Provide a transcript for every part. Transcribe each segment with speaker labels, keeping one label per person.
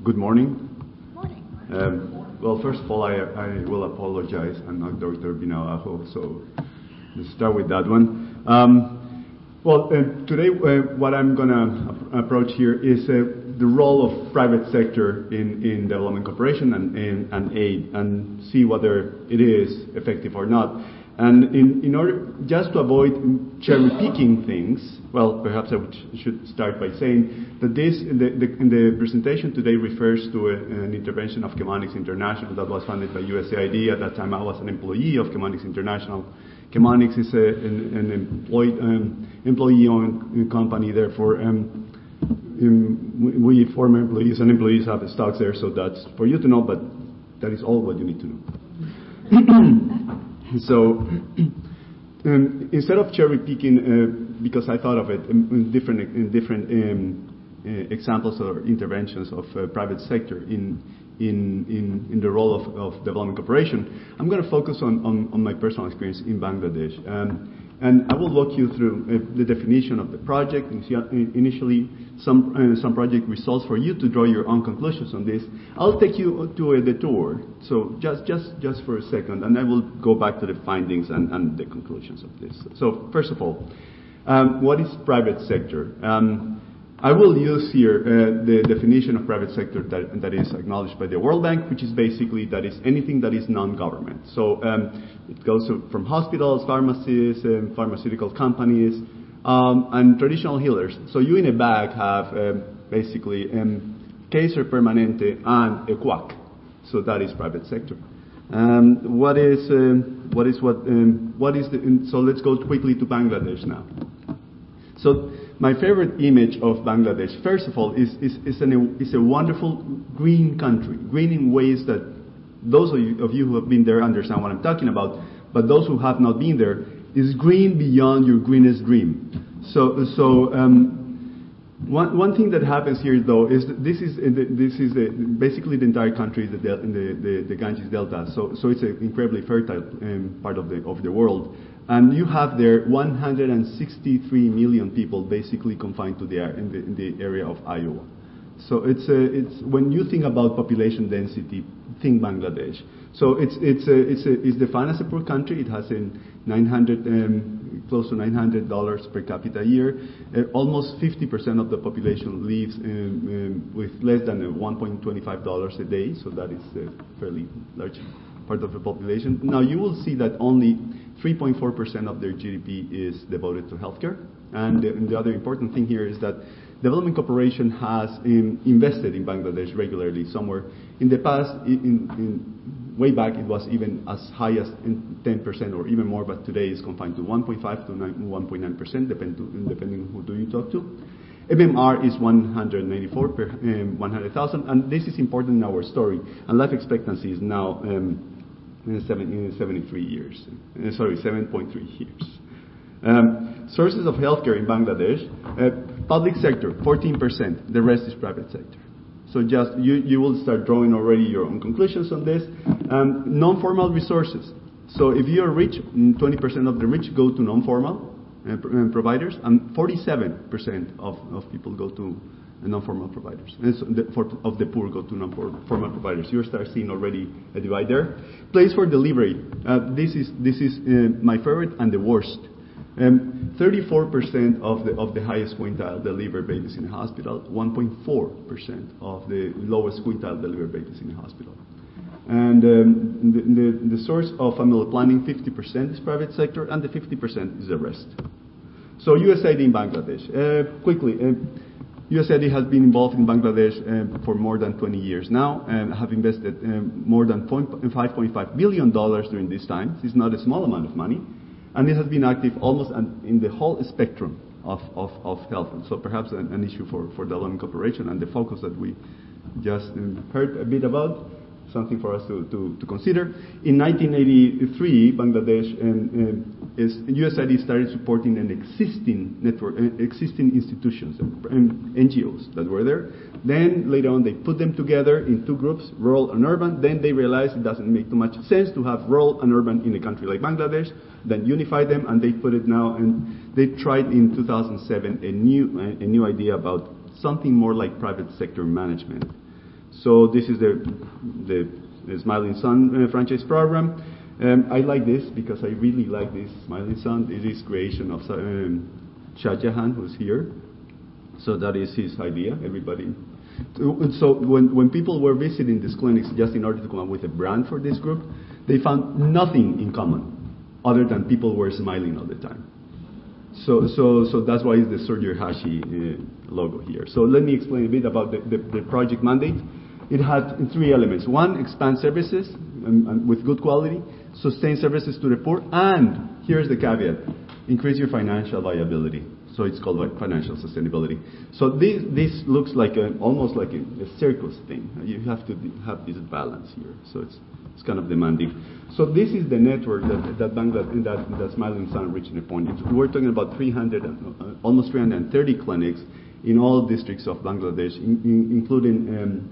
Speaker 1: Good morning.
Speaker 2: Morning.
Speaker 1: Well, first of all, I will apologize. I'm not Dr. Binabajo, so let's start with that one. Today what I'm going to approach here is the role of private sector in development cooperation and aid, and see whether it is effective or not. And in order just to avoid cherry picking things, well, perhaps I should start by saying that this in the presentation today refers to an intervention of Chemonics International that was funded by USAID. At that time, I was an employee of Chemonics International. Chemonics is an employee-owned company. Therefore, we former employees and employees have stocks there. So that's for you to know, but that is all what you need to know. So instead of cherry picking, because I thought of it in different examples or interventions of private sector in the role of development cooperation, I'm going to focus on my personal experience in Bangladesh. And I will walk you through the definition of the project, initially some project results for you to draw your own conclusions on this. I'll take you to a detour, so just for a second, and I will go back to the findings and the conclusions of this. So first of all, what is private sector? I will use here the definition of private sector that is acknowledged by the World Bank, which is basically that is anything that is non-government. So it goes from hospitals, pharmacies, pharmaceutical companies, and traditional healers. So you in a bag have basically Kaiser Permanente and a quack. So that is private sector. So let's go quickly to Bangladesh now. So my favorite image of Bangladesh, first of all, is a wonderful green country. Green in ways that those of you who have been there understand what I'm talking about, but those who have not been there, is green beyond your greenest dream. So one thing that happens here, though, is that this is basically the entire country, the Ganges Delta. So it's an incredibly fertile part of the world. And you have there 163 million people basically confined to in the area of Iowa. So it's when you think about population density, think Bangladesh. So it's defined as a poor country. It has close to $900 per capita a year. Almost 50% of the population lives with less than $1.25 a day. So that is a fairly large part of the population. Now you will see that only 3.4% of their GDP is devoted to healthcare. And the other important thing here is that development cooperation has invested in Bangladesh regularly. Somewhere in the past, way back, it was even as high as 10% or even more, but today is confined to 1.5 to 1.9%, depending on who do you talk to. MMR is 194 per 100,000, and this is important in our story. And life expectancy is now 7.3 years. Sources of healthcare in Bangladesh, public sector 14%. The rest is private sector. So just you will start drawing already your own conclusions on this. Non-formal resources. So if you are rich, 20% of the rich go to non-formal providers, and 47% of people go to non-formal providers. And so of the poor go to non-formal providers. You start seeing already a divide there. Place for delivery. This is my favorite and the worst. 34% of the highest quintile deliver babies in a hospital. 1.4% of the lowest quintile deliver babies in a hospital. And the source of family planning, 50% is private sector, and the 50% is the rest. So USAID in Bangladesh. Quickly, USAID has been involved in Bangladesh for more than 20 years now, and have invested more than $5.5 billion during this time. This is not a small amount of money. And it has been active almost in the whole spectrum of health. And so perhaps an issue for development cooperation and the focus that we just heard a bit about, something for us to consider. In 1983, Bangladesh USAID started supporting an existing network, existing institutions and NGOs that were there. Then later on, they put them together in two groups, rural and urban. Then they realized it doesn't make too much sense to have rural and urban in a country like Bangladesh. Then unify them, and they put it now. And they tried in 2007 a new idea about something more like private sector management. So this is the Smiling Sun franchise program. I like this because I really like this Smiling Sun. It is creation of Shah Jahan, who's here. So that is his idea, everybody. So when people were visiting these clinics just in order to come up with a brand for this group, they found nothing in common other than people were smiling all the time. So that's why it's the Surgery Hashi logo here. So let me explain a bit about the project mandate. It had three elements. One, expand services and with good quality, sustain services to the poor, and here's the caveat, increase your financial viability. So it's called financial sustainability. So this looks like almost like a circus thing. You have to have this balance here. So it's kind of demanding. So this is the network that Smiling Sun reached a point. We're talking about almost 330 clinics in all districts of Bangladesh, including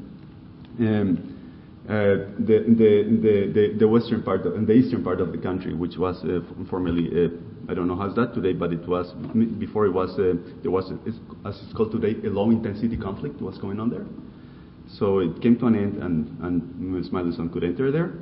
Speaker 1: the western part and the eastern part of the country, which was formerly I don't know how's that today, but it was before it was there was as it's called today a low intensity conflict was going on there. So it came to an end, and Smiling Sun could enter there.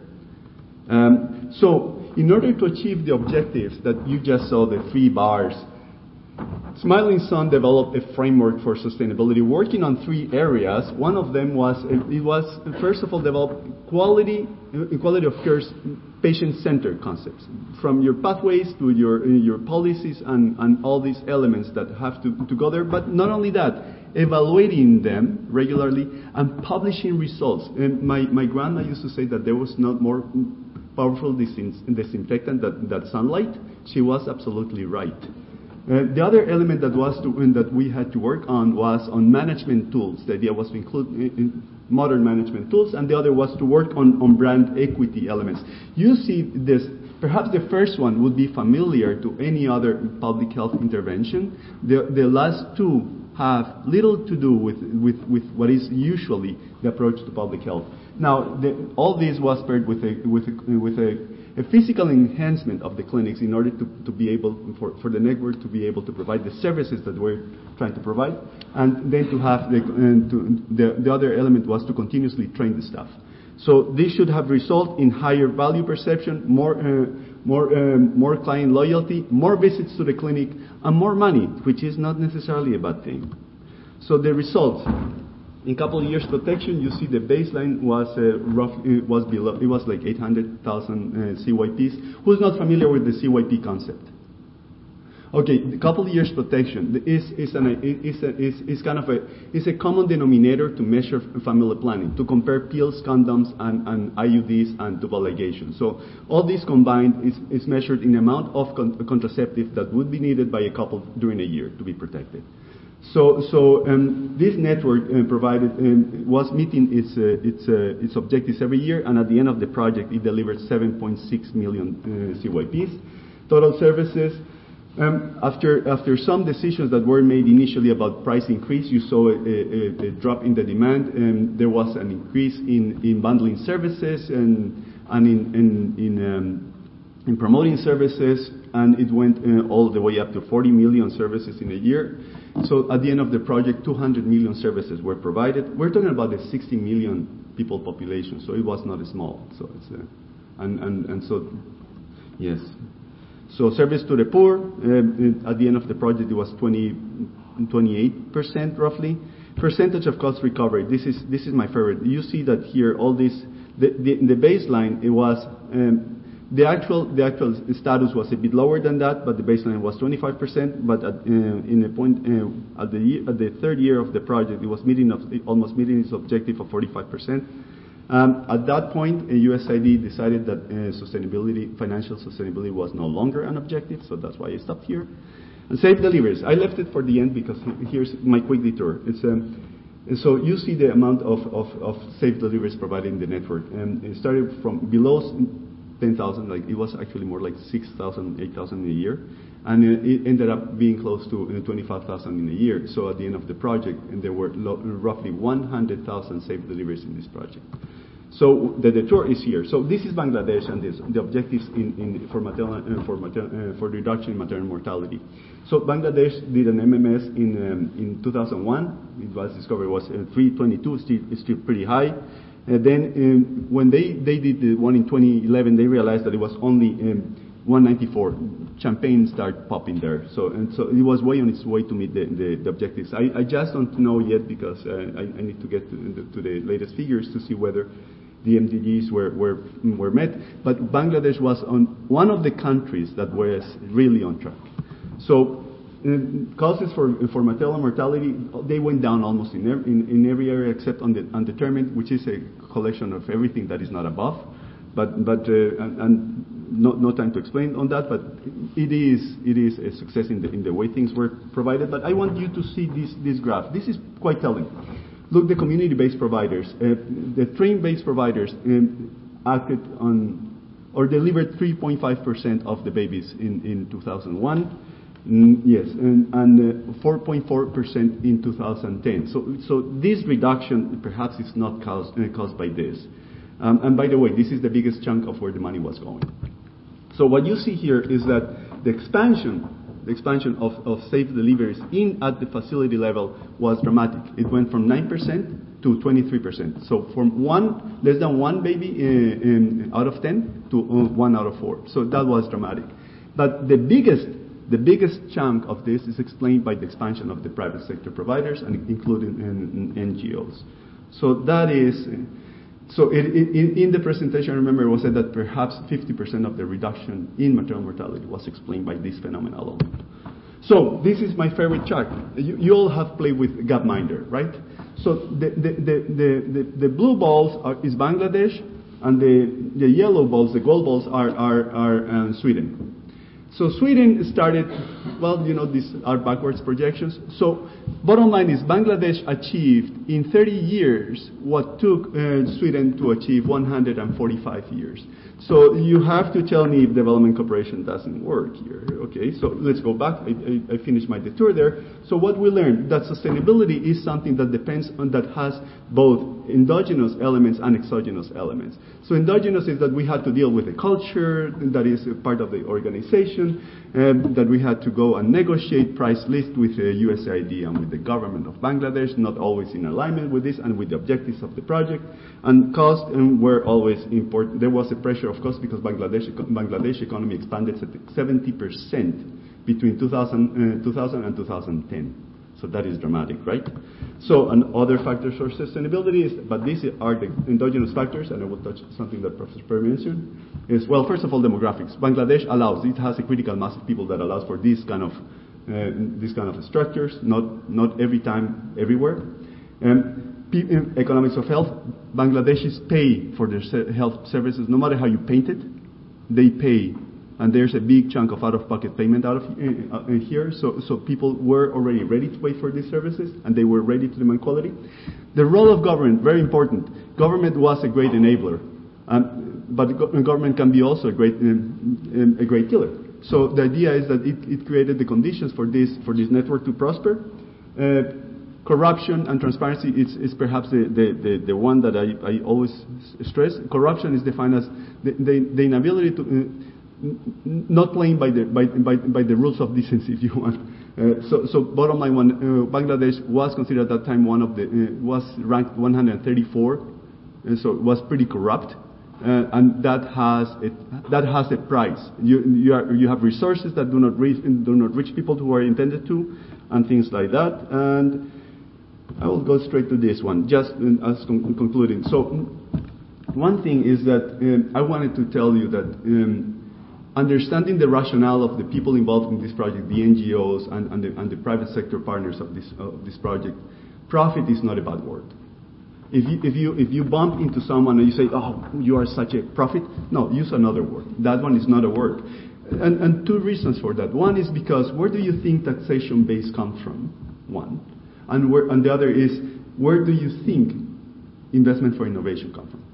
Speaker 1: So in order to achieve the objectives that you just saw, the 3 bars, Smiling Sun developed a framework for sustainability, working on 3 areas. One of them was first of all develop quality of care, patient-centered concepts, from your pathways to your policies and all these elements that have to go there. But not only that, evaluating them regularly and publishing results. And my grandma used to say that there was not more powerful disinfectant than sunlight. She was absolutely right. The other element that we had to work on was on management tools. The idea was to include in modern management tools, and the other was to work on brand equity elements. You see this, perhaps the first one would be familiar to any other public health intervention. The last 2 have little to do with what is usually the approach to public health. Now, all this was paired with a physical enhancement of the clinics in order to be able, for the network to be able to provide the services that we're trying to provide, and then to have the other element was to continuously train the staff. So this should have result in higher value perception, more client loyalty, more visits to the clinic, and more money, which is not necessarily a bad thing. So the results. In a couple of years protection, you see the baseline was below. It was like 800,000 CYPs. Who's not familiar with the CYP concept? Okay, the couple of years protection is a common denominator to measure family planning, to compare pills, condoms, and IUDs and tubal ligation. So all these combined is measured in the amount of contraceptive that would be needed by a couple during a year to be protected. So this network was meeting its objectives every year, and at the end of the project, it delivered 7.6 million CYPs. Total services. After some decisions that were made initially about price increase, you saw a drop in the demand, and there was an increase in bundling services and in promoting services, and it went all the way up to 40 million services in a year. So at the end of the project, 200 million services were provided. We're talking about a 60 million people population, so it was not small. So it's and so yes. So service to the poor, at the end of the project, it was 28% roughly. Percentage of cost recovery. This is my favorite. You see that here, all this, the baseline, it was, the actual status was a bit lower than that, but the baseline was 25%. But at the third year of the project, it was almost meeting its objective of 45%. At that point, USAID decided that financial sustainability was no longer an objective, so that's why I stopped here. And safe deliveries. I left it for the end because here's my quick detour. So you see the amount of safe deliveries provided in the network. And it started from below 10,000, like it was actually more like 6,000, 8,000 a year. And it ended up being close to 25,000 in a year. So at the end of the project, and there were roughly 100,000 safe deliveries in this project. So the detour is here. So this is Bangladesh and the objectives for reduction in maternal mortality. So Bangladesh did an MMS in 2001. It was discovered was 322, still pretty high. Then when they did the one in 2011, they realized that it was only 194. Champagne started popping there. So it was way on its way to meet the objectives. I just don't know yet because I need to get to the latest figures to see whether the MDGs were met. But Bangladesh was one of the countries that was really on track. So causes for maternal mortality, they went down almost in every area except on the undetermined, which is a collection of everything that is not above. And no time to explain on that, but it is a success in the way things were provided. But I want you to see this graph. This is quite telling. Look, the community-based providers, the train-based providers acted on or delivered 3.5% of the babies in 2001. Yes, and 4.4% in 2010. So this reduction perhaps is not caused by this. And by the way, this is the biggest chunk of where the money was going. So what you see here is that the expansion of safe deliveries at the facility level was dramatic. It went from 9% to 23%. So from less than one baby out of 10 to 1 out of 4. So that was dramatic. But the biggest chunk of this is explained by the expansion of the private sector providers, and including NGOs. So that is. So in the presentation, I remember it was said that perhaps 50% of the reduction in maternal mortality was explained by this phenomenon alone. So this is my favorite chart. You all have played with Gapminder, right? So the blue balls is Bangladesh, and the yellow balls, the gold balls, are Sweden. So Sweden started, these are backwards projections. So bottom line is Bangladesh achieved in 30 years what took Sweden to achieve 145 years. So you have to tell me if development cooperation doesn't work here. Okay, so let's go back. I finished my detour there. So what we learned, that sustainability is something that that has both endogenous elements and exogenous elements. So endogenous is that we had to deal with the culture that is a part of the organization, that we had to go and negotiate price list with the USAID and with the government of Bangladesh, not always in alignment with this and with the objectives of the project. And cost were always important. There was a pressure of cost because Bangladesh economy expanded 70% between 2000 and 2010. So that is dramatic, right? So, and other factors for sustainability but these are the endogenous factors, and I will touch something that Professor Perry mentioned, is, well, first of all, demographics. Bangladesh it has a critical mass of people that allows for these kind of structures, not every time, everywhere. Economics of health. Bangladeshis pay for their health services, no matter how you paint it, they pay. And there's a big chunk of out-of-pocket payment here. So people were already ready to pay for these services, and they were ready to demand quality. The role of government, very important. Government was a great enabler, but government can be also a great killer. So the idea is that it created the conditions for this network to prosper. Corruption and transparency is perhaps the one that I always stress. Corruption is defined as the inability to not playing by the rules of decency, if you want. So bottom line, Bangladesh was considered at that time was ranked 134, and so it was pretty corrupt, and that has a price. You have resources that do not reach people who are intended to, and things like that. And I will go straight to this one, just as concluding. So one thing is that I wanted to tell you that. Understanding the rationale of the people involved in this project, the NGOs and the private sector partners of this project, profit is not a bad word. If you bump into someone and you say, "Oh, you are such a profit," no, use another word. That one is not a word. And two reasons for that. One is because where do you think taxation base comes from? One, and the other is where do you think investment for innovation comes from?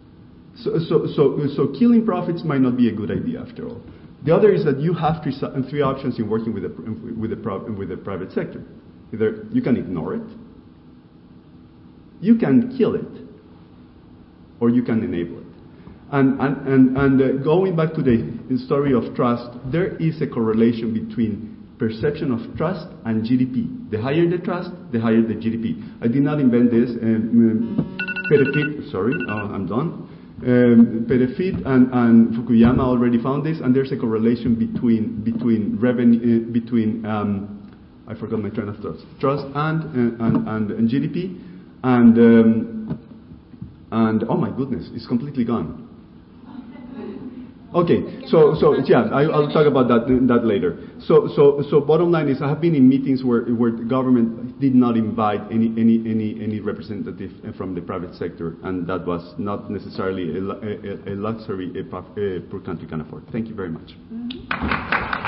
Speaker 1: So killing profits might not be a good idea after all. The other is that you have three options in working with the private sector. Either you can ignore it, you can kill it, or you can enable it. And going back to the story of trust, there is a correlation between perception of trust and GDP. The higher the trust, the higher the GDP. I did not invent this. Perefit, I'm done. Perefit and Fukuyama already found this, and there's a correlation between revenue, I forgot my train of thought. Trust and GDP, and oh my goodness, it's completely gone. Okay, so yeah, I'll talk about that later. So bottom line is, I have been in meetings where the government did not invite any representative from the private sector, and that was not necessarily a luxury a poor country can afford. Thank you very much. Mm-hmm.